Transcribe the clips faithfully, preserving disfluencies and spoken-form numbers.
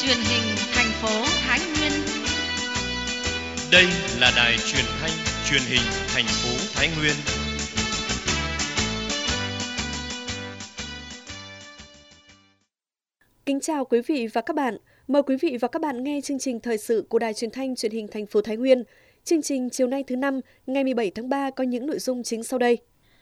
truyền hình thành phố Thái Nguyên. Đây là đài truyền thanh truyền hình thành phố Thái Nguyên. Kính chào quý vị và các bạn. Mời quý vị và các bạn nghe chương trình thời sự của đài truyền thanh truyền hình thành phố Thái Nguyên. Chương trình chiều nay thứ năm, ngày mười bảy tháng ba có những nội dung chính sau đây.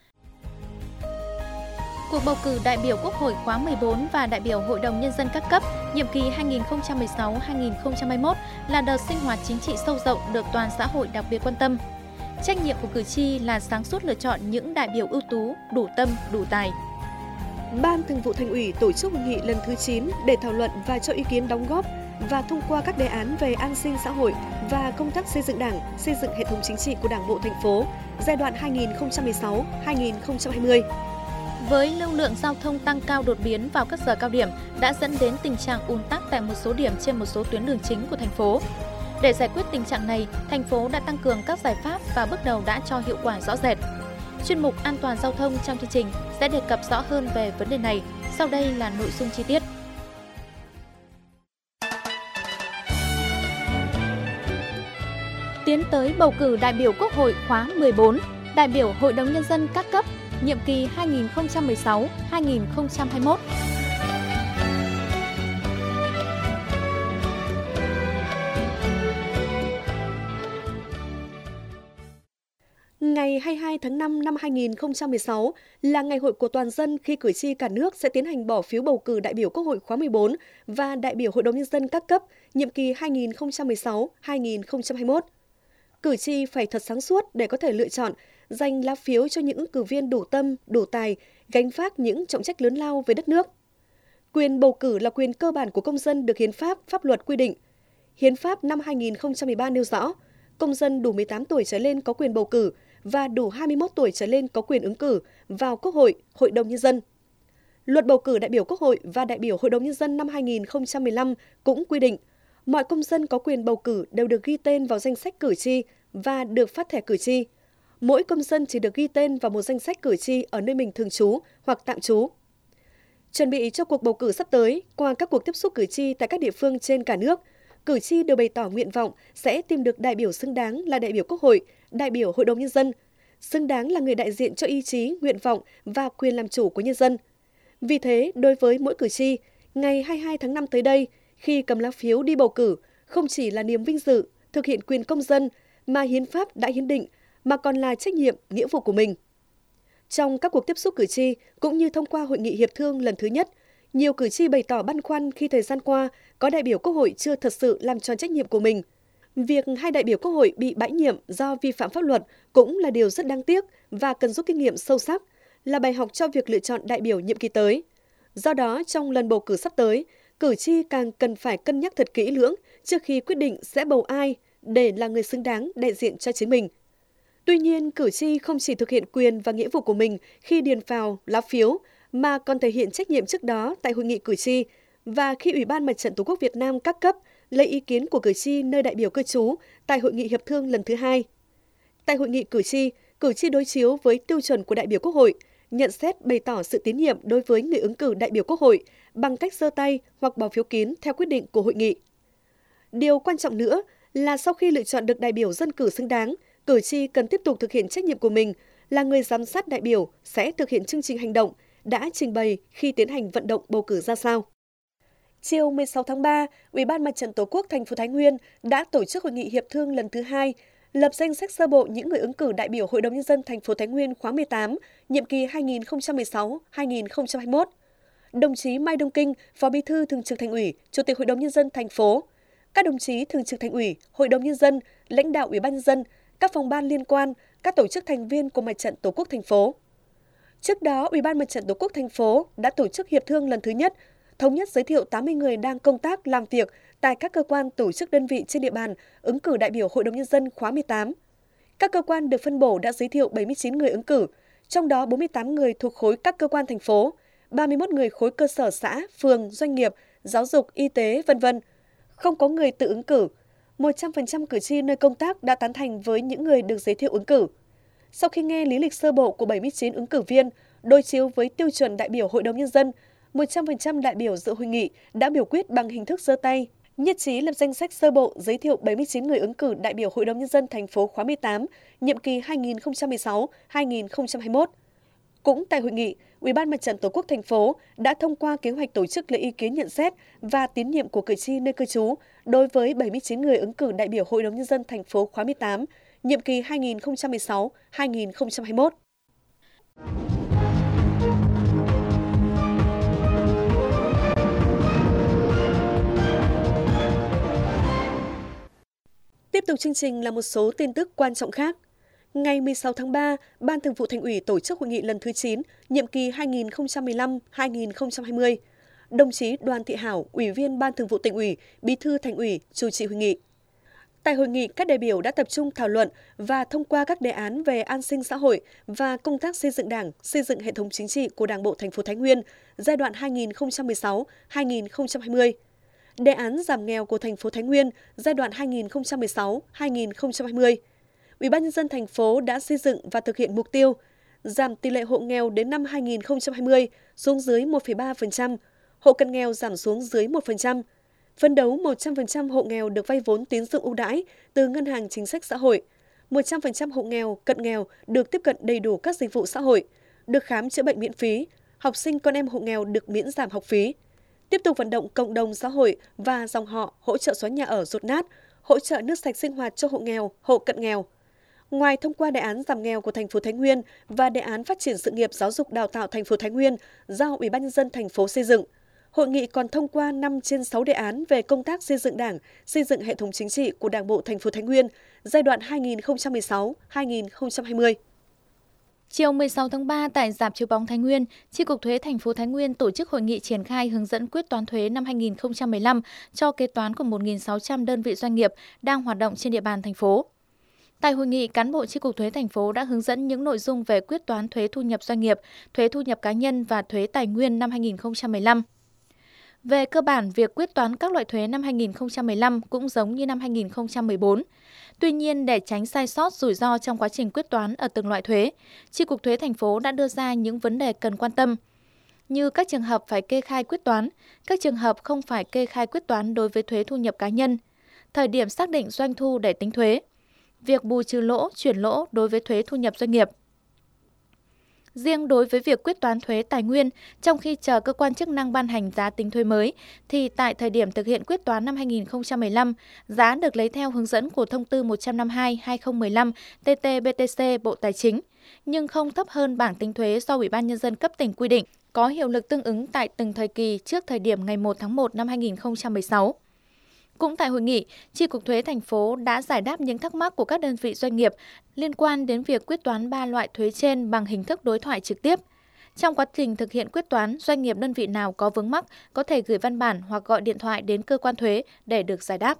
Cuộc bầu cử đại biểu Quốc hội khóa mười bốn và đại biểu Hội đồng Nhân dân các cấp, nhiệm kỳ hai nghìn không trăm mười sáu đến hai nghìn không trăm hai mươi mốt là đợt sinh hoạt chính trị sâu rộng được toàn xã hội đặc biệt quan tâm. Trách nhiệm của cử tri là sáng suốt lựa chọn những đại biểu ưu tú, đủ tâm, đủ tài. Ban Thường vụ Thành ủy tổ chức hội nghị lần thứ chín để thảo luận và cho ý kiến đóng góp và thông qua các đề án về an sinh xã hội và công tác xây dựng Đảng, xây dựng hệ thống chính trị của Đảng bộ thành phố giai đoạn hai nghìn không trăm mười sáu đến hai nghìn không trăm hai mươi. Với lưu lượng giao thông tăng cao đột biến vào các giờ cao điểm đã dẫn đến tình trạng ùn tắc tại một số điểm trên một số tuyến đường chính của thành phố. Để giải quyết tình trạng này, thành phố đã tăng cường các giải pháp và bước đầu đã cho hiệu quả rõ rệt. Chuyên mục An toàn giao thông trong chương trình sẽ đề cập rõ hơn về vấn đề này. Sau đây là nội dung chi tiết. Tiến tới bầu cử đại biểu Quốc hội khóa mười bốn, đại biểu Hội đồng Nhân dân các cấp, nhiệm kỳ hai nghìn không trăm mười sáu đến hai nghìn không trăm hai mươi mốt. Ngày hai mươi hai tháng năm năm hai nghìn không trăm mười sáu là ngày hội của toàn dân khi cử tri cả nước sẽ tiến hành bỏ phiếu bầu cử đại biểu Quốc hội khóa mười bốn và đại biểu Hội đồng Nhân dân các cấp, nhiệm kỳ hai nghìn không trăm mười sáu đến hai nghìn không trăm hai mươi mốt. Cử tri phải thật sáng suốt để có thể lựa chọn, dành lá phiếu cho những ứng cử viên đủ tâm, đủ tài, gánh vác những trọng trách lớn lao với đất nước. Quyền bầu cử là quyền cơ bản của công dân được Hiến pháp, pháp luật quy định. Hiến pháp năm hai nghìn không trăm mười ba nêu rõ, công dân đủ mười tám tuổi trở lên có quyền bầu cử và đủ hai mươi mốt tuổi trở lên có quyền ứng cử vào Quốc hội, Hội đồng Nhân dân. Luật bầu cử đại biểu Quốc hội và đại biểu Hội đồng Nhân dân năm hai nghìn không trăm mười lăm cũng quy định, mọi công dân có quyền bầu cử đều được ghi tên vào danh sách cử tri và được phát thẻ cử tri. Mỗi công dân chỉ được ghi tên vào một danh sách cử tri ở nơi mình thường trú hoặc tạm trú. Chuẩn bị cho cuộc bầu cử sắp tới, qua các cuộc tiếp xúc cử tri tại các địa phương trên cả nước, cử tri đều bày tỏ nguyện vọng sẽ tìm được đại biểu xứng đáng là đại biểu Quốc hội, đại biểu Hội đồng Nhân dân, xứng đáng là người đại diện cho ý chí, nguyện vọng và quyền làm chủ của nhân dân. Vì thế, đối với mỗi cử tri, ngày hai mươi hai tháng năm tới đây, khi cầm lá phiếu đi bầu cử, không chỉ là niềm vinh dự, thực hiện quyền công dân mà Hiến pháp đã hiến định, mà còn là trách nhiệm, nghĩa vụ của mình. Trong các cuộc tiếp xúc cử tri, cũng như thông qua hội nghị hiệp thương lần thứ nhất, nhiều cử tri bày tỏ băn khoăn khi thời gian qua có đại biểu Quốc hội chưa thật sự làm tròn trách nhiệm của mình. Việc hai đại biểu Quốc hội bị bãi nhiệm do vi phạm pháp luật cũng là điều rất đáng tiếc và cần rút kinh nghiệm sâu sắc, là bài học cho việc lựa chọn đại biểu nhiệm kỳ tới. Do đó, trong lần bầu cử sắp tới, cử tri càng cần phải cân nhắc thật kỹ lưỡng trước khi quyết định sẽ bầu ai để là người xứng đáng đại diện cho chính mình. Tuy nhiên, cử tri không chỉ thực hiện quyền và nghĩa vụ của mình khi điền vào lá phiếu, mà còn thể hiện trách nhiệm trước đó tại hội nghị cử tri và khi Ủy ban Mặt trận Tổ quốc Việt Nam các cấp lấy ý kiến của cử tri nơi đại biểu cư trú tại hội nghị hiệp thương lần thứ hai. Tại hội nghị cử tri, cử tri đối chiếu với tiêu chuẩn của đại biểu Quốc hội, nhận xét bày tỏ sự tín nhiệm đối với người ứng cử đại biểu Quốc hội bằng cách giơ tay hoặc bỏ phiếu kín theo quyết định của hội nghị. Điều quan trọng nữa là sau khi lựa chọn được đại biểu dân cử xứng đáng, cử tri cần tiếp tục thực hiện trách nhiệm của mình là người giám sát đại biểu sẽ thực hiện chương trình hành động đã trình bày khi tiến hành vận động bầu cử ra sao. Chiều mười sáu tháng ba, Ủy ban Mặt trận Tổ quốc thành phố Thái Nguyên đã tổ chức hội nghị hiệp thương lần thứ hai, lập danh sách sơ bộ những người ứng cử đại biểu Hội đồng Nhân dân thành phố Thái Nguyên khóa mười tám, nhiệm kỳ hai nghìn không trăm mười sáu đến hai nghìn không trăm hai mươi mốt. Đồng chí Mai Đông Kinh, Phó Bí thư Thường trực Thành ủy, Chủ tịch Hội đồng Nhân dân thành phố, các đồng chí Thường trực Thành ủy, Hội đồng Nhân dân, lãnh đạo Ủy ban Nhân dân, các phòng ban liên quan, các tổ chức thành viên của Mặt trận Tổ quốc thành phố. Trước đó, Ủy ban Mặt trận Tổ quốc thành phố đã tổ chức hiệp thương lần thứ nhất, thống nhất giới thiệu tám mươi người đang công tác làm việc tại các cơ quan tổ chức đơn vị trên địa bàn ứng cử đại biểu Hội đồng Nhân dân khóa mười tám. Các cơ quan được phân bổ đã giới thiệu bảy mươi chín người ứng cử, trong đó bốn mươi tám người thuộc khối các cơ quan thành phố, ba mươi mốt người khối cơ sở xã, phường, doanh nghiệp, giáo dục, y tế, vân vân. Không có người tự ứng cử. một trăm phần trăm cử tri nơi công tác đã tán thành với những người được giới thiệu ứng cử. Sau khi nghe lý lịch sơ bộ của bảy mươi chín ứng cử viên, đối chiếu với tiêu chuẩn đại biểu Hội đồng Nhân dân, một trăm phần trăm đại biểu dự hội nghị đã biểu quyết bằng hình thức giơ tay, nhất trí lập danh sách sơ bộ giới thiệu bảy mươi chín người ứng cử đại biểu Hội đồng Nhân dân thành phố khóa mười tám, nhiệm kỳ hai nghìn không trăm mười sáu đến hai nghìn không trăm hai mươi mốt. Cũng tại hội nghị, Ủy ban Mặt trận Tổ quốc thành phố đã thông qua kế hoạch tổ chức lấy ý kiến nhận xét và tín nhiệm của cử tri nơi cư trú đối với bảy mươi chín người ứng cử đại biểu Hội đồng Nhân dân thành phố khóa mười tám, nhiệm kỳ hai nghìn không trăm mười sáu đến hai nghìn không trăm hai mươi mốt. Tiếp tục chương trình là một số tin tức quan trọng khác. Ngày mười sáu tháng ba, Ban Thường vụ Thành ủy tổ chức hội nghị lần thứ chín, nhiệm kỳ hai nghìn không trăm mười lăm đến hai nghìn không trăm hai mươi. Đồng chí Đoàn Thị Hảo, Ủy viên Ban Thường vụ Tỉnh ủy, Bí thư Thành ủy chủ trì hội nghị. Tại hội nghị, các đại biểu đã tập trung thảo luận và thông qua các đề án về an sinh xã hội và công tác xây dựng Đảng, xây dựng hệ thống chính trị của Đảng bộ thành phố Thái Nguyên giai đoạn hai nghìn không trăm mười sáu đến hai nghìn không trăm hai mươi. Đề án giảm nghèo của thành phố Thái Nguyên giai đoạn hai nghìn không trăm mười sáu đến hai nghìn không trăm hai mươi. Ủy ban Nhân dân thành phố đã xây dựng và thực hiện mục tiêu giảm tỷ lệ hộ nghèo đến năm hai nghìn không trăm hai mươi xuống dưới một phẩy ba phần trăm, hộ cận nghèo giảm xuống dưới một phần trăm. Phấn đấu một trăm phần trăm hộ nghèo được vay vốn tín dụng ưu đãi từ Ngân hàng Chính sách Xã hội, một trăm phần trăm hộ nghèo, cận nghèo được tiếp cận đầy đủ các dịch vụ xã hội, được khám chữa bệnh miễn phí, học sinh con em hộ nghèo được miễn giảm học phí. Tiếp tục vận động cộng đồng xã hội và dòng họ hỗ trợ xóa nhà ở dột nát, hỗ trợ nước sạch sinh hoạt cho hộ nghèo, hộ cận nghèo. Ngoài thông qua đề án giảm nghèo của thành phố Thái Nguyên và đề án phát triển sự nghiệp giáo dục đào tạo thành phố Thái Nguyên do Ủy ban Nhân dân thành phố xây dựng, hội nghị còn thông qua năm trên sáu đề án về công tác xây dựng Đảng, xây dựng hệ thống chính trị của Đảng bộ thành phố Thái Nguyên giai đoạn hai nghìn không trăm mười sáu đến hai nghìn không trăm hai mươi. Chiều mười sáu tháng ba tại rạp chiếu bóng Thái Nguyên, Chi cục thuế thành phố Thái Nguyên tổ chức hội nghị triển khai hướng dẫn quyết toán thuế năm hai nghìn không trăm mười lăm cho kế toán của một nghìn sáu trăm đơn vị doanh nghiệp đang hoạt động trên địa bàn thành phố. Tại hội nghị, cán bộ Chi cục thuế thành phố đã hướng dẫn những nội dung về quyết toán thuế thu nhập doanh nghiệp, thuế thu nhập cá nhân và thuế tài nguyên năm hai nghìn không trăm mười lăm. Về cơ bản, việc quyết toán các loại thuế năm hai nghìn không trăm mười lăm cũng giống như năm hai nghìn không trăm mười bốn. Tuy nhiên, để tránh sai sót rủi ro trong quá trình quyết toán ở từng loại thuế, Chi cục thuế thành phố đã đưa ra những vấn đề cần quan tâm, như các trường hợp phải kê khai quyết toán, các trường hợp không phải kê khai quyết toán đối với thuế thu nhập cá nhân, thời điểm xác định doanh thu để tính thuế, việc bù trừ lỗ, chuyển lỗ đối với thuế thu nhập doanh nghiệp. Riêng đối với việc quyết toán thuế tài nguyên, trong khi chờ cơ quan chức năng ban hành giá tính thuế mới, thì tại thời điểm thực hiện quyết toán năm hai nghìn không trăm mười lăm, giá được lấy theo hướng dẫn của Thông tư một trăm năm mươi hai trên hai nghìn không trăm mười lăm T T B T C Bộ Tài chính, nhưng không thấp hơn bảng tính thuế do Ủy ban Nhân dân cấp tỉnh quy định, có hiệu lực tương ứng tại từng thời kỳ trước thời điểm ngày một tháng một năm hai nghìn không trăm mười sáu. Cũng tại hội nghị, Chi cục thuế thành phố đã giải đáp những thắc mắc của các đơn vị doanh nghiệp liên quan đến việc quyết toán ba loại thuế trên bằng hình thức đối thoại trực tiếp. Trong quá trình thực hiện quyết toán, doanh nghiệp đơn vị nào có vướng mắc có thể gửi văn bản hoặc gọi điện thoại đến cơ quan thuế để được giải đáp.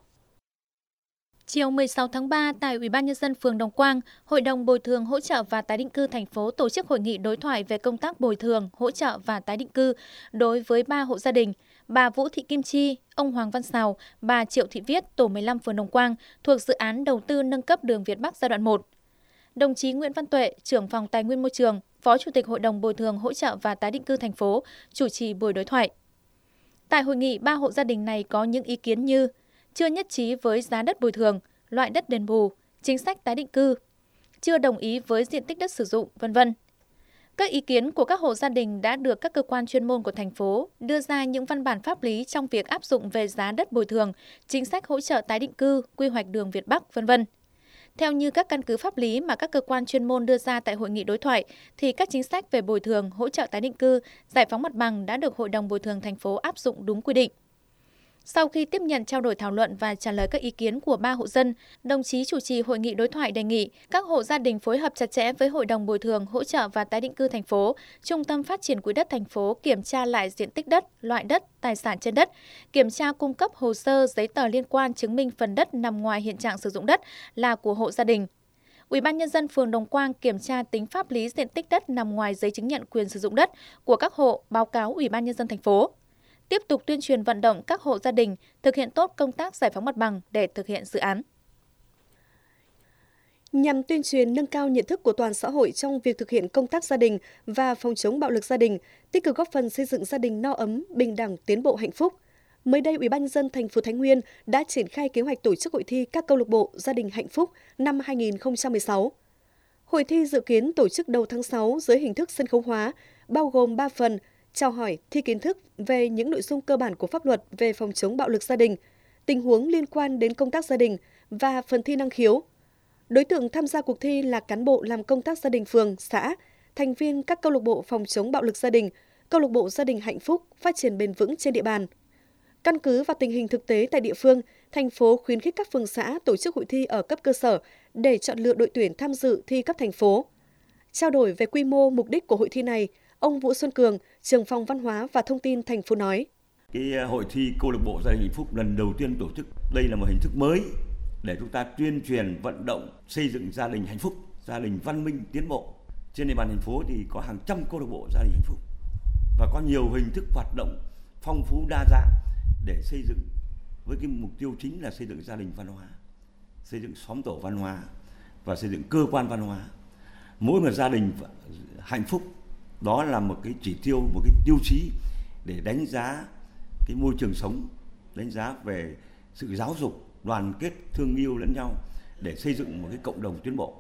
Chiều mười sáu tháng ba, tại Ủy ban Nhân dân phường Đồng Quang, Hội đồng Bồi thường Hỗ trợ và Tái định cư thành phố tổ chức hội nghị đối thoại về công tác bồi thường, hỗ trợ và tái định cư đối với ba hộ gia đình: bà Vũ Thị Kim Chi, ông Hoàng Văn Sào, bà Triệu Thị Viết, tổ mười lăm phường Đồng Quang, thuộc dự án đầu tư nâng cấp đường Việt Bắc giai đoạn một. Đồng chí Nguyễn Văn Tuệ, trưởng phòng Tài nguyên Môi trường, Phó Chủ tịch Hội đồng Bồi thường Hỗ trợ và Tái định cư thành phố, chủ trì buổi đối thoại. Tại hội nghị, ba hộ gia đình này có những ý kiến như chưa nhất trí với giá đất bồi thường, loại đất đền bù, chính sách tái định cư, chưa đồng ý với diện tích đất sử dụng, vân vân. Các ý kiến của các hộ gia đình đã được các cơ quan chuyên môn của thành phố đưa ra những văn bản pháp lý trong việc áp dụng về giá đất bồi thường, chính sách hỗ trợ tái định cư, quy hoạch đường Việt Bắc, vân vân. Theo như các căn cứ pháp lý mà các cơ quan chuyên môn đưa ra tại hội nghị đối thoại, thì các chính sách về bồi thường, hỗ trợ tái định cư, giải phóng mặt bằng đã được Hội đồng Bồi thường thành phố áp dụng đúng quy định. Sau khi tiếp nhận trao đổi thảo luận và trả lời các ý kiến của ba hộ dân, đồng chí chủ trì hội nghị đối thoại đề nghị các hộ gia đình phối hợp chặt chẽ với Hội đồng Bồi thường, Hỗ trợ và Tái định cư thành phố, Trung tâm Phát triển Quỹ đất thành phố kiểm tra lại diện tích đất, loại đất, tài sản trên đất, kiểm tra cung cấp hồ sơ, giấy tờ liên quan chứng minh phần đất nằm ngoài hiện trạng sử dụng đất là của hộ gia đình. Ủy ban Nhân dân phường Đồng Quang kiểm tra tính pháp lý diện tích đất nằm ngoài giấy chứng nhận quyền sử dụng đất của các hộ, báo cáo Ủy ban Nhân dân thành phố. Tiếp tục tuyên truyền vận động các hộ gia đình thực hiện tốt công tác giải phóng mặt bằng để thực hiện dự án. Nhằm tuyên truyền nâng cao nhận thức của toàn xã hội trong việc thực hiện công tác gia đình và phòng chống bạo lực gia đình, tích cực góp phần xây dựng gia đình no ấm, bình đẳng, tiến bộ hạnh phúc. Mới đây, Ủy ban nhân dân thành phố Thái Nguyên đã triển khai kế hoạch tổ chức hội thi các câu lạc bộ gia đình hạnh phúc năm hai nghìn không trăm mười sáu. Hội thi dự kiến tổ chức đầu tháng sáu dưới hình thức sân khấu hóa, bao gồm ba phần: chào hỏi, thi kiến thức về những nội dung cơ bản của pháp luật về phòng chống bạo lực gia đình, tình huống liên quan đến công tác gia đình và phần thi năng khiếu. Đối tượng tham gia cuộc thi là cán bộ làm công tác gia đình phường, xã, thành viên các câu lạc bộ phòng chống bạo lực gia đình, câu lạc bộ gia đình hạnh phúc, phát triển bền vững trên địa bàn. Căn cứ vào tình hình thực tế tại địa phương, thành phố khuyến khích các phường xã tổ chức hội thi ở cấp cơ sở để chọn lựa đội tuyển tham dự thi cấp thành phố. Trao đổi về quy mô, mục đích của hội thi này, ông Vũ Xuân Cường, trưởng phòng văn hóa và thông tin thành phố nói: Cái hội thi câu lạc bộ gia đình hạnh phúc lần đầu tiên tổ chức, đây là một hình thức mới để chúng ta tuyên truyền, vận động xây dựng gia đình hạnh phúc, gia đình văn minh, tiến bộ. Trên địa bàn thành phố thì có hàng trăm câu lạc bộ gia đình hạnh phúc và có nhiều hình thức hoạt động phong phú đa dạng để xây dựng với cái mục tiêu chính là xây dựng gia đình văn hóa, xây dựng xóm tổ văn hóa và xây dựng cơ quan văn hóa. Mỗi một gia đình hạnh phúc đó là một cái chỉ tiêu, một cái tiêu chí để đánh giá cái môi trường sống, đánh giá về sự giáo dục, đoàn kết, thương yêu lẫn nhau để xây dựng một cái cộng đồng tiến bộ.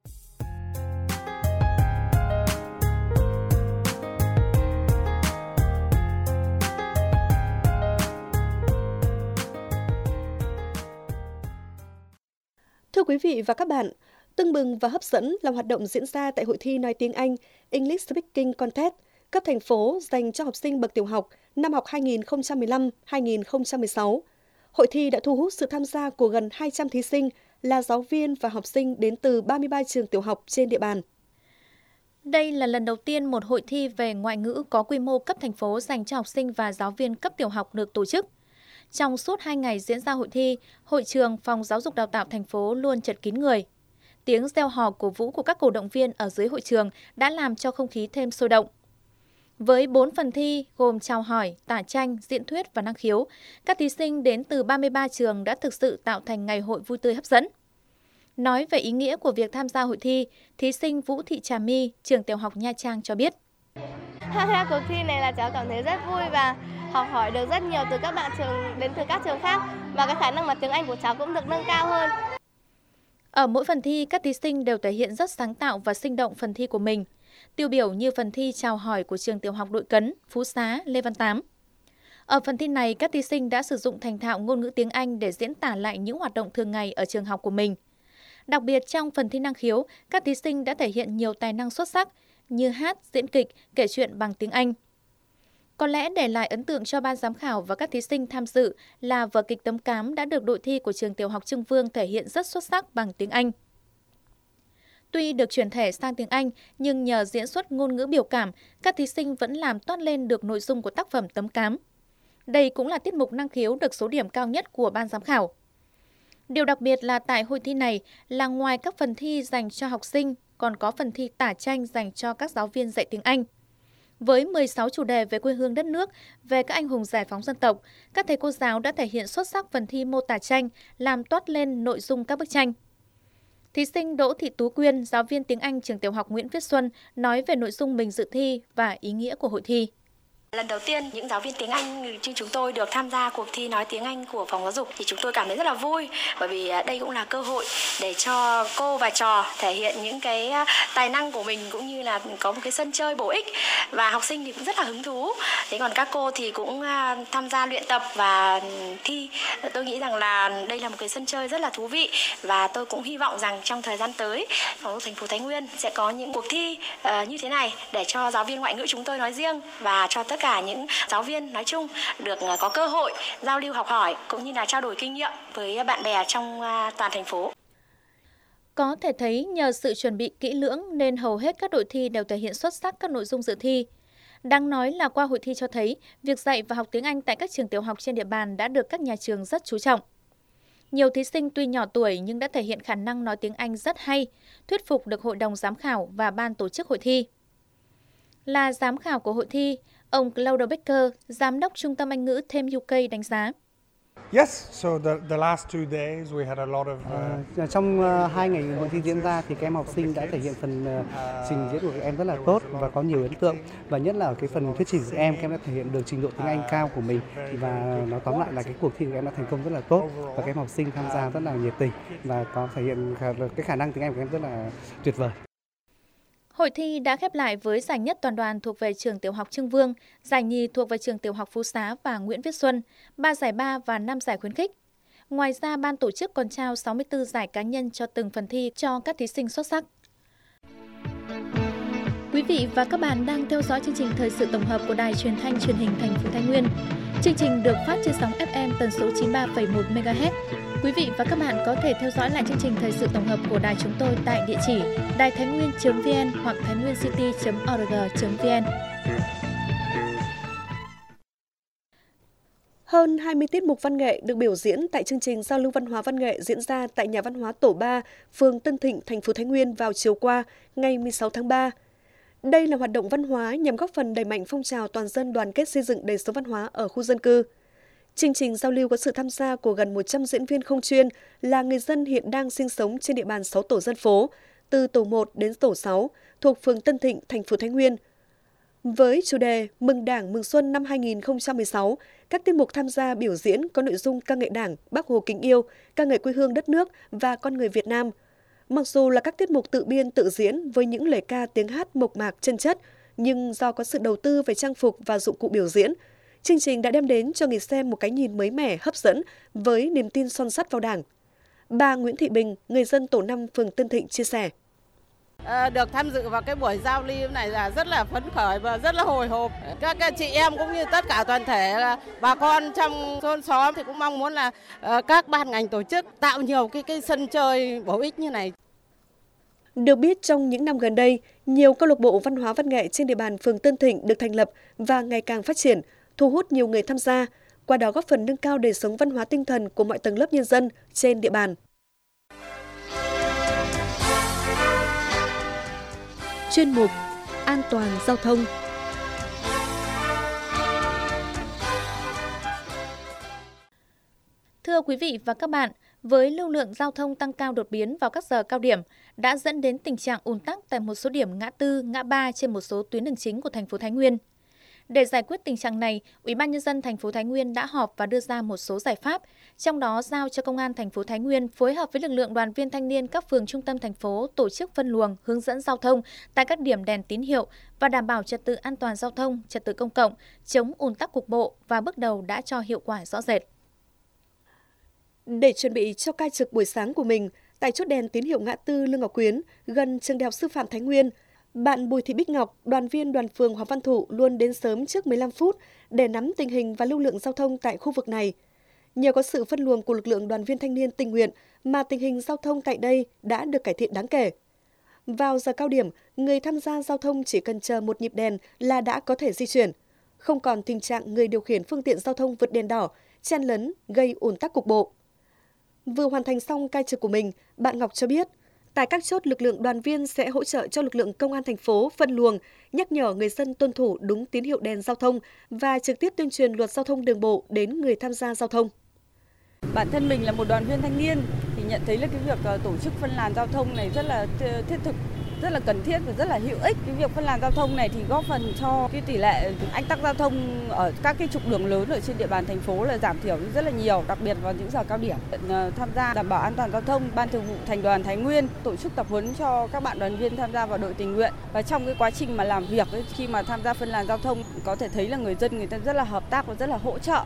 Thưa quý vị và các bạn, tưng bừng và hấp dẫn là hoạt động diễn ra tại hội thi nói tiếng Anh English Speaking Contest cấp thành phố dành cho học sinh bậc tiểu học năm học hai nghìn không trăm mười lăm hai nghìn không trăm mười sáu. Hội thi đã thu hút sự tham gia của gần hai trăm thí sinh là giáo viên và học sinh đến từ ba mươi ba trường tiểu học trên địa bàn. Đây là lần đầu tiên một hội thi về ngoại ngữ có quy mô cấp thành phố dành cho học sinh và giáo viên cấp tiểu học được tổ chức. Trong suốt hai ngày diễn ra hội thi, hội trường Phòng Giáo dục Đào tạo thành phố luôn chật kín người. Tiếng reo hò cổ vũ của các cổ động viên ở dưới hội trường đã làm cho không khí thêm sôi động. Với bốn phần thi gồm chào hỏi, tả tranh, diễn thuyết và năng khiếu, các thí sinh đến từ ba mươi ba trường đã thực sự tạo thành ngày hội vui tươi hấp dẫn. Nói về ý nghĩa của việc tham gia hội thi, thí sinh Vũ Thị Trà My, trường tiểu học Nha Trang cho biết: Tham gia cuộc thi này là cháu cảm thấy rất vui và học hỏi được rất nhiều từ các bạn trường đến từ các trường khác và cái khả năng mà tiếng Anh của cháu cũng được nâng cao hơn. Ở mỗi phần thi, các thí sinh đều thể hiện rất sáng tạo và sinh động phần thi của mình. Tiêu biểu như phần thi chào hỏi của trường tiểu học Đội Cấn, Phú Xá, Lê Văn Tám. Ở phần thi này, các thí sinh đã sử dụng thành thạo ngôn ngữ tiếng Anh để diễn tả lại những hoạt động thường ngày ở trường học của mình. Đặc biệt trong phần thi năng khiếu, các thí sinh đã thể hiện nhiều tài năng xuất sắc như hát, diễn kịch, kể chuyện bằng tiếng Anh. Có lẽ để lại ấn tượng cho ban giám khảo và các thí sinh tham dự là vở kịch Tấm Cám đã được đội thi của trường tiểu học Trưng Vương thể hiện rất xuất sắc bằng tiếng Anh. Tuy được chuyển thể sang tiếng Anh, nhưng nhờ diễn xuất ngôn ngữ biểu cảm, các thí sinh vẫn làm toát lên được nội dung của tác phẩm Tấm Cám. Đây cũng là tiết mục năng khiếu được số điểm cao nhất của ban giám khảo. Điều đặc biệt là tại hội thi này là ngoài các phần thi dành cho học sinh, còn có phần thi tả tranh dành cho các giáo viên dạy tiếng Anh. Với mười sáu chủ đề về quê hương đất nước, về các anh hùng giải phóng dân tộc, các thầy cô giáo đã thể hiện xuất sắc phần thi mô tả tranh, làm toát lên nội dung các bức tranh. Thí sinh Đỗ Thị Tú Quyên, giáo viên tiếng Anh trường tiểu học Nguyễn Viết Xuân, nói về nội dung mình dự thi và ý nghĩa của hội thi. Lần đầu tiên những giáo viên tiếng Anh như chúng tôi được tham gia cuộc thi nói tiếng Anh của phòng giáo dục thì chúng tôi cảm thấy rất là vui, bởi vì đây cũng là cơ hội để cho cô và trò thể hiện những cái tài năng của mình cũng như là có một cái sân chơi bổ ích, và học sinh thì cũng rất là hứng thú. Thế còn các cô thì cũng tham gia luyện tập và thi. Tôi nghĩ rằng là đây là một cái sân chơi rất là thú vị, và tôi cũng hy vọng rằng trong thời gian tới phòng giáo dục thành phố Thái Nguyên sẽ có những cuộc thi uh, như thế này để cho giáo viên ngoại ngữ chúng tôi nói riêng và cho tất cả những giáo viên nói chung được có cơ hội giao lưu học hỏi cũng như là trao đổi kinh nghiệm với bạn bè trong toàn thành phố. Có thể thấy nhờ sự chuẩn bị kỹ lưỡng nên hầu hết các đội thi đều thể hiện xuất sắc các nội dung dự thi. Đáng nói là qua hội thi cho thấy việc dạy và học tiếng Anh tại các trường tiểu học trên địa bàn đã được các nhà trường rất chú trọng. Nhiều thí sinh tuy nhỏ tuổi nhưng đã thể hiện khả năng nói tiếng Anh rất hay, thuyết phục được hội đồng giám khảo và ban tổ chức hội thi. Là giám khảo của hội thi, ông Claudio Becker, giám đốc Trung tâm Anh ngữ Thêm u ca đánh giá: Yes, so the the last two days we had a lot of. Uh... Uh, trong uh, hai ngày hội thi diễn ra thì các em học sinh đã thể hiện phần uh, trình diễn của các em rất là tốt và có nhiều ấn tượng, và nhất là ở cái phần thuyết trình của các em, các em đã thể hiện được trình độ tiếng Anh cao của mình, và nói tóm lại là cái cuộc thi của các em đã thành công rất là tốt, và các em học sinh tham gia rất là nhiệt tình và có thể hiện cái khả năng tiếng Anh của các em rất là tuyệt vời. Hội thi đã khép lại với giải nhất toàn đoàn thuộc về trường tiểu học Trưng Vương, giải nhì thuộc về trường tiểu học Phú Xá và Nguyễn Viết Xuân, ba giải ba và năm giải khuyến khích. Ngoài ra, ban tổ chức còn trao sáu mươi tư giải cá nhân cho từng phần thi cho các thí sinh xuất sắc. Quý vị và các bạn đang theo dõi chương trình thời sự tổng hợp của Đài Truyền thanh Truyền hình Thành phố Thái Nguyên. Chương trình được phát trên sóng ép em tần số chín mươi ba phẩy một mê ga héc. Quý vị và các bạn có thể theo dõi lại chương trình thời sự tổng hợp của đài chúng tôi tại địa chỉ đài thái nguyên chấm vn hoặc thái nguyên city chấm org chấm vn. Hơn hai mươi tiết mục văn nghệ được biểu diễn tại chương trình giao lưu văn hóa văn nghệ diễn ra tại Nhà văn hóa Tổ ba, phường Tân Thịnh, thành phố Thái Nguyên vào chiều qua, ngày mười sáu tháng ba. Đây là hoạt động văn hóa nhằm góp phần đẩy mạnh phong trào toàn dân đoàn kết xây dựng đời sống văn hóa ở khu dân cư. Chương trình giao lưu có sự tham gia của gần một trăm diễn viên không chuyên là người dân hiện đang sinh sống trên địa bàn sáu tổ dân phố, từ tổ một đến tổ sáu, thuộc phường Tân Thịnh, thành phố Thái Nguyên. Với chủ đề Mừng Đảng Mừng Xuân năm hai nghìn không trăm mười sáu, các tiết mục tham gia biểu diễn có nội dung ca ngợi Đảng, Bác Hồ kính yêu, ca ngợi quê hương đất nước và con người Việt Nam. Mặc dù là các tiết mục tự biên tự diễn với những lời ca tiếng hát mộc mạc chân chất, nhưng do có sự đầu tư về trang phục và dụng cụ biểu diễn, chương trình đã đem đến cho người xem một cái nhìn mới mẻ, hấp dẫn với niềm tin son sắt vào Đảng. Bà Nguyễn Thị Bình, người dân tổ năm phường Tân Thịnh chia sẻ. À, được tham dự vào cái buổi giao lưu này là rất là phấn khởi và rất là hồi hộp. Các, các chị em cũng như tất cả toàn thể bà con trong thôn xóm thì cũng mong muốn là uh, các ban ngành tổ chức tạo nhiều cái cái sân chơi bổ ích như này. Được biết, trong những năm gần đây, nhiều câu lạc bộ văn hóa văn nghệ trên địa bàn phường Tân Thịnh được thành lập và ngày càng phát triển, thu hút nhiều người tham gia, qua đó góp phần nâng cao đời sống văn hóa tinh thần của mọi tầng lớp nhân dân trên địa bàn. Chuyên mục An toàn giao thông. Thưa quý vị và các bạn, với lưu lượng giao thông tăng cao đột biến vào các giờ cao điểm đã dẫn đến tình trạng ùn tắc tại một số điểm ngã tư, ngã ba trên một số tuyến đường chính của thành phố Thái Nguyên. Để giải quyết tình trạng này, Ủy ban nhân dân thành phố Thái Nguyên đã họp và đưa ra một số giải pháp, trong đó giao cho Công an thành phố Thái Nguyên phối hợp với lực lượng đoàn viên thanh niên các phường trung tâm thành phố tổ chức phân luồng, hướng dẫn giao thông tại các điểm đèn tín hiệu và đảm bảo trật tự an toàn giao thông, trật tự công cộng, chống ùn tắc cục bộ và bước đầu đã cho hiệu quả rõ rệt. Để chuẩn bị cho ca trực buổi sáng của mình, tại chốt đèn tín hiệu ngã tư Lương Ngọc Quyến, gần trường Đại học Sư phạm Thái Nguyên, bạn Bùi Thị Bích Ngọc, đoàn viên đoàn phường Hoàng Văn Thụ luôn đến sớm trước mười lăm phút để nắm tình hình và lưu lượng giao thông tại khu vực này. Nhờ có sự phân luồng của lực lượng đoàn viên thanh niên tình nguyện mà tình hình giao thông tại đây đã được cải thiện đáng kể. Vào giờ cao điểm, người tham gia giao thông chỉ cần chờ một nhịp đèn là đã có thể di chuyển. Không còn tình trạng người điều khiển phương tiện giao thông vượt đèn đỏ, chen lấn, gây ùn tắc cục bộ. Vừa hoàn thành xong ca trực của mình, bạn Ngọc cho biết, tại các chốt lực lượng đoàn viên sẽ hỗ trợ cho lực lượng công an thành phố phân luồng, nhắc nhở người dân tuân thủ đúng tín hiệu đèn giao thông và trực tiếp tuyên truyền luật giao thông đường bộ đến người tham gia giao thông. Bản thân mình là một đoàn viên thanh niên thì nhận thấy là cái việc tổ chức phân làn giao thông này rất là thiết thực, rất là cần thiết và rất là hữu ích. Cái việc phân làn giao thông này thì góp phần cho cái tỷ lệ ách tắc giao thông ở các cái trục đường lớn ở trên địa bàn thành phố là giảm thiểu rất là nhiều, đặc biệt vào những giờ cao điểm. Tham gia đảm bảo an toàn giao thông, Ban Thường vụ Thành đoàn Thái Nguyên tổ chức tập huấn cho các bạn đoàn viên tham gia vào đội tình nguyện, và trong cái quá trình mà làm việc ấy, khi mà tham gia phân làn giao thông có thể thấy là người dân người ta rất là hợp tác và rất là hỗ trợ.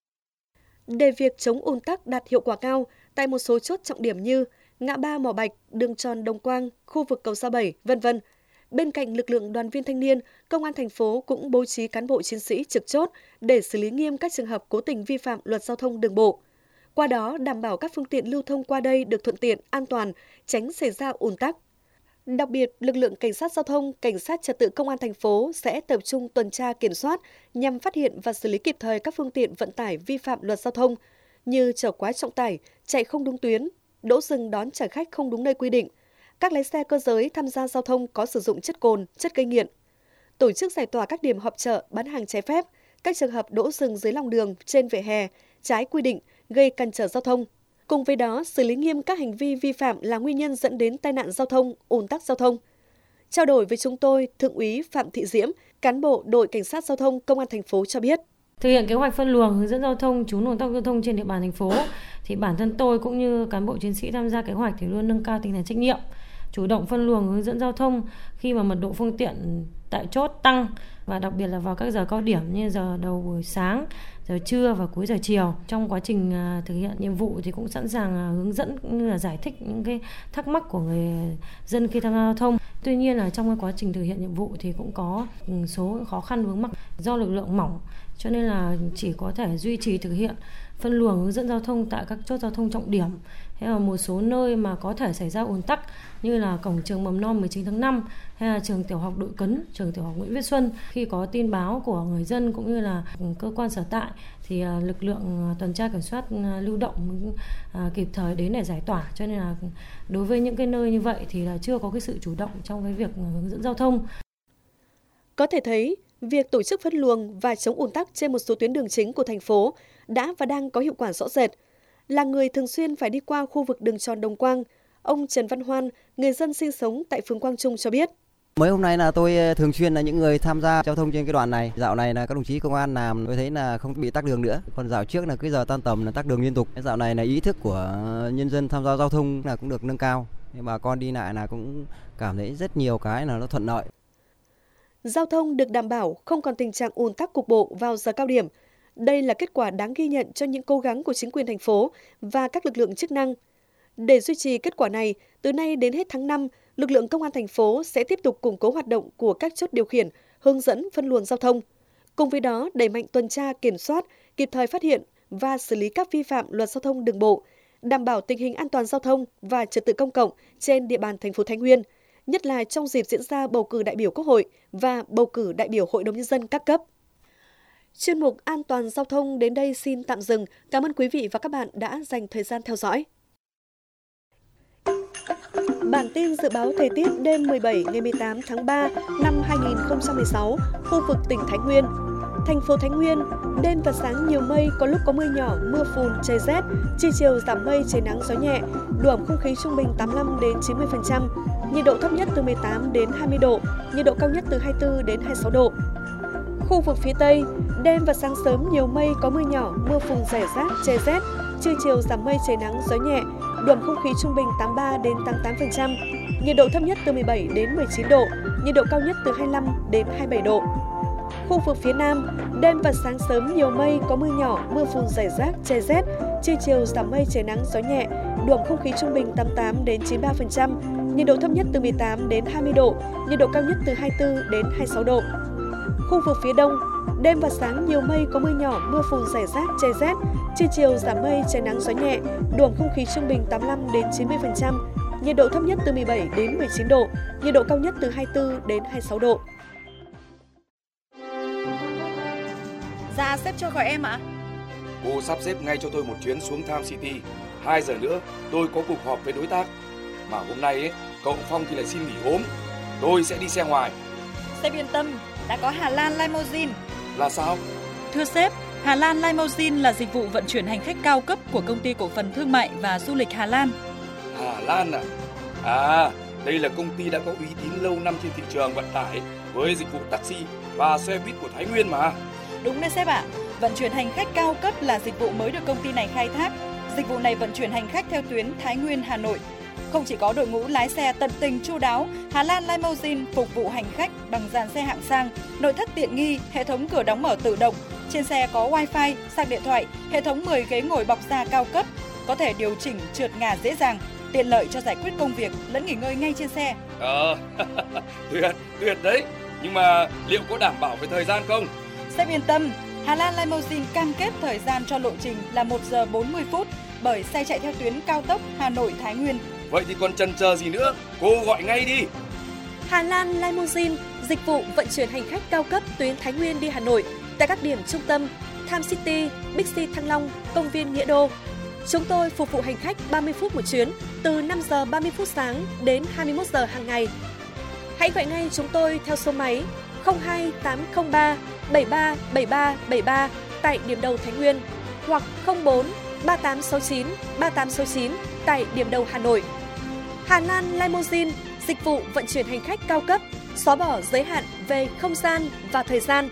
Để việc chống ùn tắc đạt hiệu quả cao, tại một số chốt trọng điểm như ngã ba Mỏ Bạch, đường tròn Đồng Quang, khu vực cầu Sa Bảy, vân vân. Bên cạnh lực lượng đoàn viên thanh niên, Công an thành phố cũng bố trí cán bộ chiến sĩ trực chốt để xử lý nghiêm các trường hợp cố tình vi phạm luật giao thông đường bộ. Qua đó đảm bảo các phương tiện lưu thông qua đây được thuận tiện, an toàn, tránh xảy ra ùn tắc. Đặc biệt, lực lượng cảnh sát giao thông, cảnh sát trật tự Công an thành phố sẽ tập trung tuần tra kiểm soát nhằm phát hiện và xử lý kịp thời các phương tiện vận tải vi phạm luật giao thông như chở quá trọng tải, chạy không đúng tuyến, đỗ dừng đón trả khách không đúng nơi quy định, các lái xe cơ giới tham gia giao thông có sử dụng chất cồn, chất gây nghiện, tổ chức giải tỏa các điểm họp chợ bán hàng trái phép, các trường hợp đỗ dừng dưới lòng đường, trên vỉa hè, trái quy định gây cản trở giao thông. Cùng với đó, xử lý nghiêm các hành vi vi phạm là nguyên nhân dẫn đến tai nạn giao thông, ùn tắc giao thông. Trao đổi với chúng tôi, Thượng úy Phạm Thị Diễm, cán bộ đội cảnh sát giao thông Công an thành phố cho biết. Thực hiện kế hoạch phân luồng hướng dẫn giao thông, trú ùn tắc giao thông trên địa bàn thành phố, thì bản thân tôi cũng như cán bộ chiến sĩ tham gia kế hoạch thì luôn nâng cao tinh thần trách nhiệm, chủ động phân luồng hướng dẫn giao thông khi mà mật độ phương tiện tại chốt tăng, và đặc biệt là vào các giờ cao điểm như giờ đầu buổi sáng, giờ trưa và cuối giờ chiều. Trong quá trình thực hiện nhiệm vụ thì cũng sẵn sàng hướng dẫn cũng như là giải thích những cái thắc mắc của người dân khi tham gia giao thông. Tuy nhiên là trong cái quá trình thực hiện nhiệm vụ thì cũng có số khó khăn vướng mắc do lực lượng mỏng, cho nên là chỉ có thể duy trì thực hiện phân luồng hướng dẫn giao thông tại các chốt giao thông trọng điểm, hay là một số nơi mà có thể xảy ra ùn tắc như là cổng trường mầm non mười chín tháng năm hay là trường tiểu học Đội Cấn, trường tiểu học Nguyễn Viết Xuân. Khi có tin báo của người dân cũng như là cơ quan sở tại thì lực lượng tuần tra kiểm soát lưu động kịp thời đến để giải tỏa. Cho nên là đối với những cái nơi như vậy thì là chưa có cái sự chủ động trong cái việc hướng dẫn giao thông. Có thể thấy, việc tổ chức phân luồng và chống ùn tắc trên một số tuyến đường chính của thành phố đã và đang có hiệu quả rõ rệt. Là người thường xuyên phải đi qua khu vực đường tròn Đồng Quang, ông Trần Văn Hoan, người dân sinh sống tại phường Quang Trung cho biết. Mấy hôm nay là tôi thường xuyên là những người tham gia giao thông trên cái đoạn này. Dạo này là các đồng chí công an làm tôi thấy là không bị tắc đường nữa. Còn dạo trước là cái giờ tan tầm là tắc đường liên tục. Dạo này là ý thức của nhân dân tham gia giao thông là cũng được nâng cao. Bà con đi lại là cũng cảm thấy rất nhiều cái là nó thuận lợi. Giao thông được đảm bảo, không còn tình trạng ùn tắc cục bộ vào giờ cao điểm. Đây là kết quả đáng ghi nhận cho những cố gắng của chính quyền thành phố và các lực lượng chức năng. Để duy trì kết quả này, từ nay đến hết tháng năm, lực lượng công an thành phố sẽ tiếp tục củng cố hoạt động của các chốt điều khiển, hướng dẫn phân luồng giao thông. Cùng với đó, đẩy mạnh tuần tra, kiểm soát, kịp thời phát hiện và xử lý các vi phạm luật giao thông đường bộ, đảm bảo tình hình an toàn giao thông và trật tự công cộng trên địa bàn thành phố Thái Nguyên, nhất là trong dịp diễn ra bầu cử đại biểu Quốc hội và bầu cử đại biểu Hội đồng Nhân dân các cấp. Chuyên mục An toàn giao thông đến đây xin tạm dừng. Cảm ơn quý vị và các bạn đã dành thời gian theo dõi. Bản tin dự báo thời tiết đêm mười bảy ngày mười tám tháng ba năm hai nghìn không trăm mười sáu, khu vực tỉnh Thái Nguyên. Thành phố Thái Nguyên, đêm và sáng nhiều mây, có lúc có mưa nhỏ, mưa phùn, trời rét, trưa chiều giảm mây, trời nắng, gió nhẹ, độ ẩm không khí trung bình tám mươi lăm đến chín mươi phần trăm, nhiệt độ thấp nhất từ mười tám đến hai mươi độ, nhiệt độ cao nhất từ hai mươi tư đến hai mươi sáu độ. Khu vực phía Tây, đêm và sáng sớm nhiều mây, có mưa nhỏ, mưa phùn rải rác, trời rét, trưa chiều giảm mây, trời nắng, gió nhẹ, độ ẩm không khí trung bình tám mươi ba đến tám mươi tám phần trăm, nhiệt độ thấp nhất từ mười bảy đến mười chín độ, nhiệt độ cao nhất từ hai mươi lăm đến hai mươi bảy độ. Khu vực phía Nam, đêm và sáng sớm nhiều mây, có mưa nhỏ, mưa phùn rải rác, trời rét, trưa chiều giảm mây, trời nắng, gió nhẹ, độ ẩm không khí trung bình tám mươi tám đến chín mươi ba phần trăm, nhiệt độ thấp nhất từ mười tám đến hai mươi độ, nhiệt độ cao nhất từ hai mươi tư đến hai mươi sáu độ. Khu vực phía Đông, đêm và sáng nhiều mây, có mưa nhỏ, mưa phùn rải rác, trời rét, trưa chiều giảm mây, trời nắng, gió nhẹ, độ ẩm không khí trung bình tám mươi lăm đến chín mươi phần trăm, nhiệt độ thấp nhất từ mười bảy đến mười chín độ, nhiệt độ cao nhất từ hai mươi tư đến hai mươi sáu độ. Dạ, sếp cho gọi em ạ. Cô sắp xếp ngay cho tôi một chuyến xuống Tham City. Hai giờ nữa tôi có cuộc họp với đối tác. Mà hôm nay ấy, cậu Phong thì lại xin nghỉ ốm. Tôi sẽ đi xe ngoài. Sếp yên tâm, đã có Hà Lan Limousine. Là sao? Thưa sếp, Hà Lan Limousine là dịch vụ vận chuyển hành khách cao cấp của Công ty Cổ phần Thương mại và Du lịch Hà Lan. Hà Lan à? À, đây là công ty đã có uy tín lâu năm trên thị trường vận tải với dịch vụ taxi và xe buýt của Thái Nguyên mà. Đúng đấy sếp ạ. Vận chuyển hành khách cao cấp là dịch vụ mới được công ty này khai thác. Dịch vụ này vận chuyển hành khách theo tuyến Thái Nguyên Hà Nội. Không chỉ có đội ngũ lái xe tận tình chu đáo, Hà Lan Limousine phục vụ hành khách bằng dàn xe hạng sang, nội thất tiện nghi, hệ thống cửa đóng mở tự động. Trên xe có wifi, sạc điện thoại, hệ thống mười ghế ngồi bọc da cao cấp, có thể điều chỉnh trượt ngả dễ dàng, tiện lợi cho giải quyết công việc lẫn nghỉ ngơi ngay trên xe. Ờ, tuyệt, tuyệt đấy. Nhưng mà liệu có đảm bảo về thời gian không? Sếp yên tâm, Hà Lan Limousine cam kết thời gian cho lộ trình là một giờ bốn mươi phút bởi xe chạy theo tuyến cao tốc Hà Nội Thái Nguyên. Vậy thì còn chần chờ gì nữa, cô gọi ngay đi. Hà Lan Limousine, dịch vụ vận chuyển hành khách cao cấp tuyến Thái Nguyên đi Hà Nội tại các điểm trung tâm Tham City, Bixi Thăng Long, Công viên Nghĩa Đô. Chúng tôi phục vụ hành khách ba mươi phút một chuyến từ năm giờ ba mươi phút sáng đến hai mươi mốt giờ hàng ngày. Hãy gọi ngay chúng tôi theo số máy không hai tám không ba bảy ba bảy ba bảy ba tại điểm đầu Thái Nguyên hoặc không bốn ba tám sáu chín ba tám sáu chín tại điểm đầu Hà Nội. Hà Lan Limousine, dịch vụ vận chuyển hành khách cao cấp, xóa bỏ giới hạn về không gian và thời gian.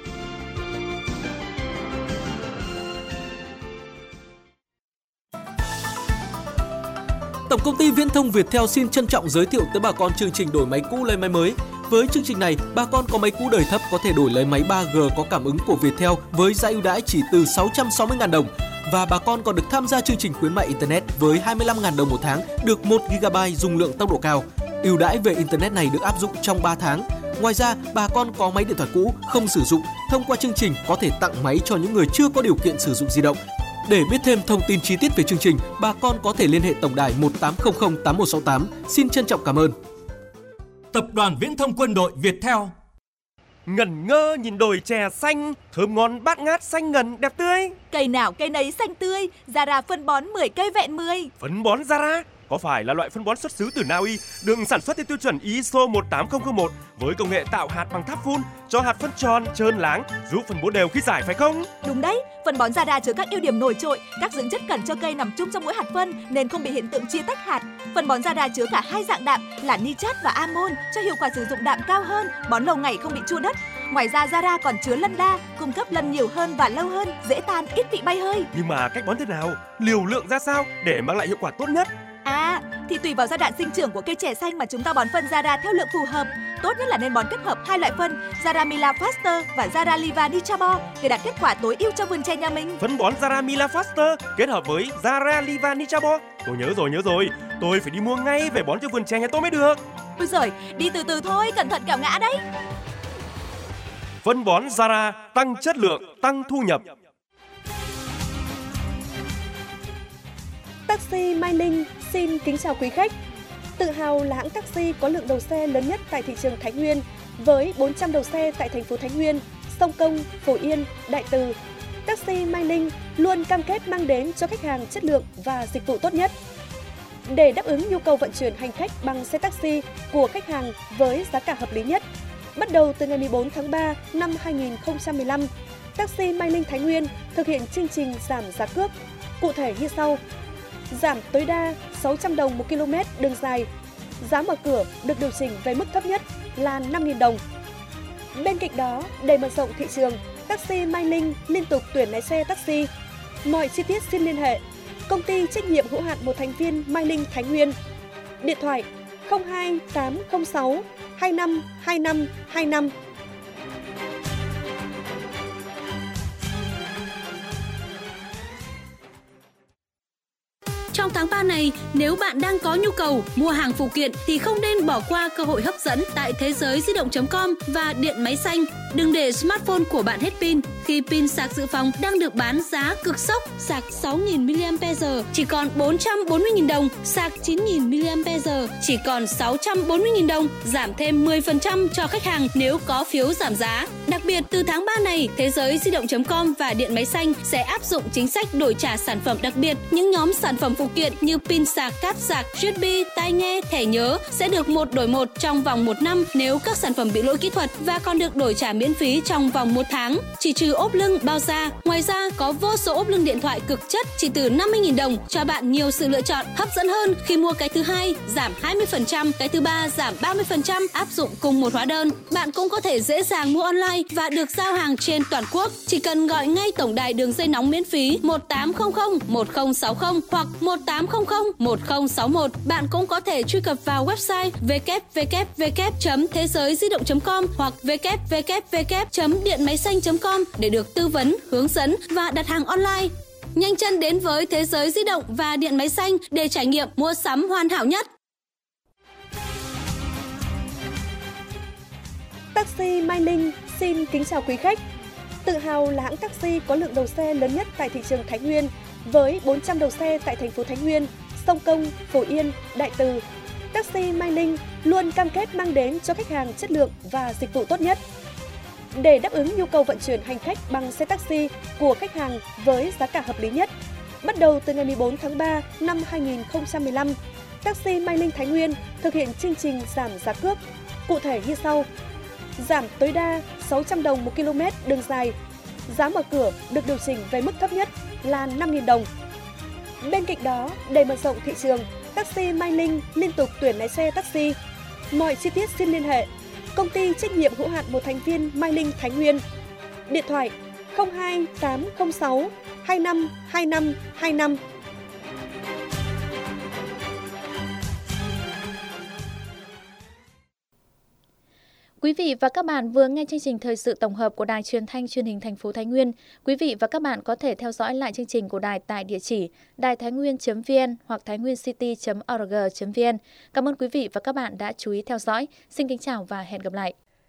Tổng công ty Viễn thông Viettel xin trân trọng giới thiệu tới bà con chương trình đổi máy cũ lấy máy mới. Với chương trình này, bà con có máy cũ đời thấp có thể đổi lấy máy ba G có cảm ứng của Viettel với giá ưu đãi chỉ từ sáu trăm sáu mươi nghìn đồng. Và bà con còn được tham gia chương trình khuyến mại Internet với hai mươi lăm nghìn đồng một tháng, được một gi ga bai dung lượng tốc độ cao. Ưu đãi về Internet này được áp dụng trong ba tháng. Ngoài ra, bà con có máy điện thoại cũ không sử dụng, thông qua chương trình có thể tặng máy cho những người chưa có điều kiện sử dụng di động. Để biết thêm thông tin chi tiết về chương trình, bà con có thể liên hệ tổng đài một tám không không tám một sáu tám. Xin trân trọng cảm ơn. Tập đoàn Viễn thông Quân đội Viettel. Ngẩn ngơ nhìn đồi chè xanh, thơm ngon bát ngát xanh ngần đẹp tươi. Cây nào cây nấy xanh tươi, Zara phân bón mười cây vẹn mười. Phân bón Zara có phải là loại phân bón xuất xứ từ Na Uy, được sản xuất theo tiêu chuẩn i ét o một tám không không một với công nghệ tạo hạt bằng tháp phun, cho hạt phân tròn, trơn láng, giúp phân bố đều khi rải phải không? Đúng đấy, phân bón Zara chứa các ưu điểm nổi trội, các dưỡng chất cần cho cây nằm chung trong mỗi hạt phân nên không bị hiện tượng chia tách hạt. Phân bón Zara chứa cả hai dạng đạm là nitrat và amon cho hiệu quả sử dụng đạm cao hơn, bón lâu ngày không bị chua đất. Ngoài ra Zara còn chứa lân đa, cung cấp lân nhiều hơn và lâu hơn, dễ tan, ít bị bay hơi. Nhưng mà cách bón thế nào, liều lượng ra sao để mang lại hiệu quả tốt nhất? À, thì tùy vào giai đoạn sinh trưởng của cây chè xanh mà chúng ta bón phân Zara theo lượng phù hợp. Tốt nhất là nên bón kết hợp hai loại phân Zara Mila Faster và Zara Liva Nichabo để đạt kết quả tối ưu cho vườn chè nhà mình. Phân bón Zara Mila Faster kết hợp với Zara Liva Nichabo. Tôi nhớ rồi, nhớ rồi. Tôi phải đi mua ngay về bón cho vườn chè nhà tôi mới được. Ôi giời, đi từ từ thôi, cẩn thận kẻo ngã đấy. Phân bón Zara tăng chất lượng, tăng thu nhập. Taxi Mai Linh xin kính chào quý khách. Tự hào là hãng taxi có lượng đầu xe lớn nhất tại thị trường Thái Nguyên với bốn trăm đầu xe tại thành phố Thái Nguyên, Sông Công, Phổ Yên, Đại Từ. Taxi Mai Linh luôn cam kết mang đến cho khách hàng chất lượng và dịch vụ tốt nhất. Để đáp ứng nhu cầu vận chuyển hành khách bằng xe taxi của khách hàng với giá cả hợp lý nhất, bắt đầu từ ngày mười bốn tháng ba năm hai nghìn không trăm mười lăm, Taxi Mai Linh Thái Nguyên thực hiện chương trình giảm giá cước. Cụ thể như sau: giảm tối đa sáu trăm đồng một km đường dài, giá mở cửa được điều chỉnh về mức thấp nhất là năm nghìn đồng. Bên cạnh đó, để mở rộng thị trường, Taxi Mai Linh liên tục tuyển lái xe taxi. Mọi chi tiết xin liên hệ Công ty trách nhiệm hữu hạn một thành viên Mai Linh Thái Nguyên. Điện thoại không hai tám không sáu hai năm hai năm hai năm. Trong tháng ba này, nếu bạn đang có nhu cầu mua hàng phụ kiện thì không nên bỏ qua cơ hội hấp dẫn tại thế giới di động chấm com và điện máy xanh. Đừng để smartphone của bạn hết pin khi pin sạc dự phòng đang được bán giá cực sốc. Sạc sáu nghìn mi-li-am-pe-giờ chỉ còn bốn trăm bốn mươi nghìn đồng, sạc chín nghìn mi-li-am-pe-giờ chỉ còn sáu trăm bốn mươi nghìn đồng, giảm thêm mười phần trăm cho khách hàng nếu có phiếu giảm giá. Đặc biệt, từ tháng ba này, thế giới di động chấm com và điện máy xanh sẽ áp dụng chính sách đổi trả sản phẩm đặc biệt. Những nhóm sản phẩm phụ kiện như pin sạc, cáp sạc, u ét bê, tai nghe, thẻ nhớ sẽ được một đổi một trong vòng một năm nếu các sản phẩm bị lỗi kỹ thuật và còn được đổi trả miễn phí trong vòng một tháng, chỉ trừ ốp lưng, bao da. Ngoài ra, có vô số ốp lưng điện thoại cực chất chỉ từ năm mươi nghìn đồng, cho bạn nhiều sự lựa chọn hấp dẫn hơn. Khi mua cái thứ hai, giảm hai mươi phần trăm, cái thứ ba giảm ba mươi phần trăm, áp dụng cùng một hóa đơn. Bạn cũng có thể dễ dàng mua online và được giao hàng trên toàn quốc. Chỉ cần gọi ngay tổng đài đường dây nóng miễn phí một tám không không một không sáu không hoặc một tám không không một không sáu một. Bạn cũng có thể truy cập vào website w w w chấm thế giới di động chấm com hoặc w w w chấm điện máy xanh chấm com để được tư vấn, hướng dẫn và đặt hàng online. Nhanh chân đến với thế giới di động và điện máy xanh để trải nghiệm mua sắm hoàn hảo nhất. Taxi Mai Linh xin kính chào quý khách. Tự hào là hãng taxi có lượng đầu xe lớn nhất tại thị trường Thái Nguyên với bốn trăm đầu xe tại thành phố Thái Nguyên, Sông Công, Phổ Yên, Đại Từ. Taxi Mai Linh luôn cam kết mang đến cho khách hàng chất lượng và dịch vụ tốt nhất. Để đáp ứng nhu cầu vận chuyển hành khách bằng xe taxi của khách hàng với giá cả hợp lý nhất, bắt đầu từ ngày mười bốn tháng ba năm hai nghìn không trăm mười lăm, Taxi Mai Linh Thái Nguyên thực hiện chương trình giảm giá cước. Cụ thể như sau: giảm tối đa sáu trăm đồng một km đường dài, giá mở cửa được điều chỉnh về mức thấp nhất là năm nghìn đồng. Bên cạnh đó, để mở rộng thị trường, Taxi Mai Linh liên tục tuyển lái xe taxi. Mọi chi tiết xin liên hệ Công ty trách nhiệm hữu hạn một thành viên Mai Linh Thái Nguyên. Điện thoại không hai tám không sáu hai năm hai năm hai năm. Quý vị và các bạn vừa nghe chương trình thời sự tổng hợp của Đài Truyền thanh Truyền hình thành phố Thái Nguyên. Quý vị và các bạn có thể theo dõi lại chương trình của đài tại địa chỉ đài thái nguyên chấm vn hoặc thái nguyên city chấm org chấm vn. Cảm ơn quý vị và các bạn đã chú ý theo dõi. Xin kính chào và hẹn gặp lại.